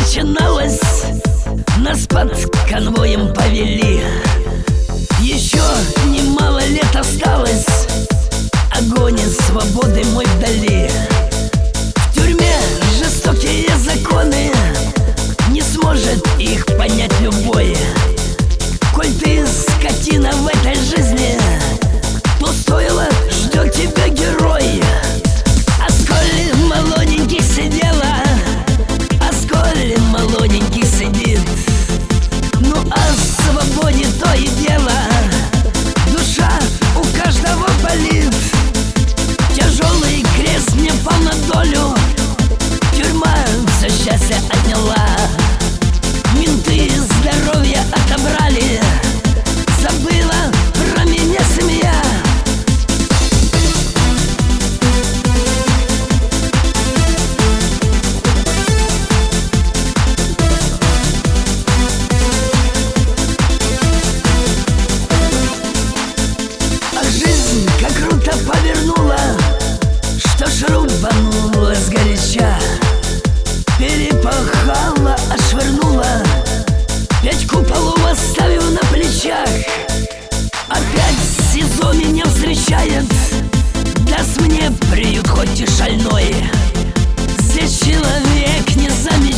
начиналось, нас под конвоем повели. Еще немало лет осталось, огонь и свободы мой вдали. В тюрьме жестокие законы, не сможет их понять любой. Коль ты скотина в этой жизни, то стоило, ждет тебя герой. А сколь молоденький сидела, а сколь молоденький сидит, ну о свободе то и дело, душа у каждого болит. Тяжелый крест мне пал на долю, тюрьма все счастье отняла. Менты здоровье отобрали, забыла про меня семья. А жизнь как круто повернула, что ж рубанула сгоряча. Перепахала, отшвырнула, 5 куполов оставив на плечах. Опять СИЗО меня встречает, даст мне приют хоть и шальной. Здесь человек не заменит.